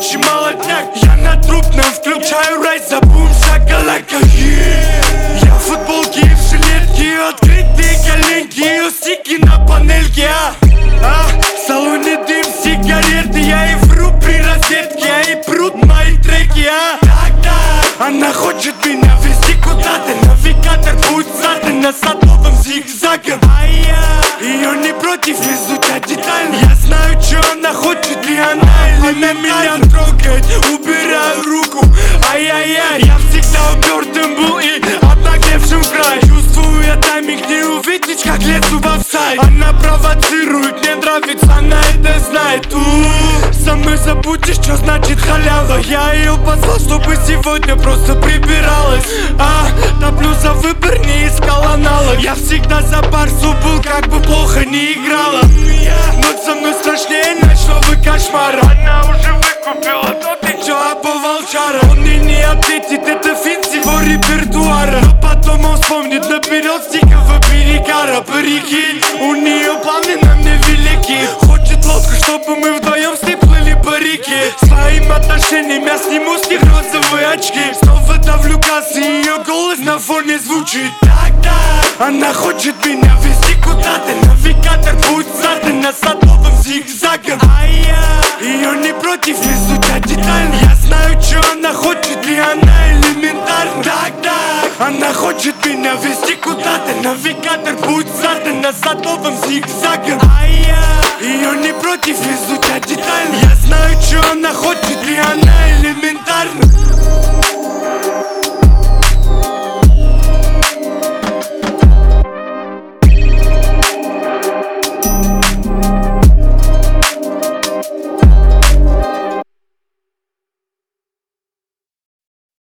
горячий молодняк. Я на трупном включаю райс, забум шоколадка. Я в футболке и в жилетке, открытые коленки и усики на панельке. В салоне дым, сигареты, я и вру при розетке, и прут мои треки. Она хочет меня везти куда-то, навигатор будет задан на садовом зигзагом. Ее не против изучать детально. Я знаю, что она хочет, и она меня трогает. Убираю руку, ай-яй-яй. Я всегда упертым был и обнаглевшим в край. Чувствую я тайминг, не увидеть, как лезу в офсайд. Она провоцирует, мне нравится, она это знает. Со мной забудешь, что значит халява. Я ее позвал, чтобы сегодня просто прибиралась. Топлю за выбор, не искал аналог. Я всегда за барсу был, как бы плохо не играла. Но со мной страшнее ночного кошмара. Она уже выкупила тот, и чё, волчара. Он мне не ответит, это финт с его репертуара. Но потом он вспомнит наперед стикового перегара. Прикинь, у нее планы на мне велики. Хочет лодку, чтобы мы вдвоем с ней плыли по реке. Своим отношением я сниму с них розовые очки. Снова давлю газ, и ее голос на фоне звучит так. Она хочет меня везти куда-то, навигатор будет задан на садовом зигзагом. Ее не против изучать детально. Я знаю, что она хочет, и она элементарна. Она хочет меня везти куда-то, навигатор будет задан на садовом зигзагом. Ее не против изучать